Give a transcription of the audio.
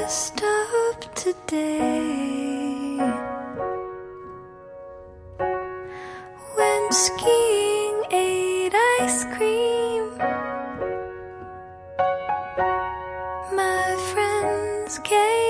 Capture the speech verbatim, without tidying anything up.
dressed up today. Went skiing, ate ice cream. My friends gave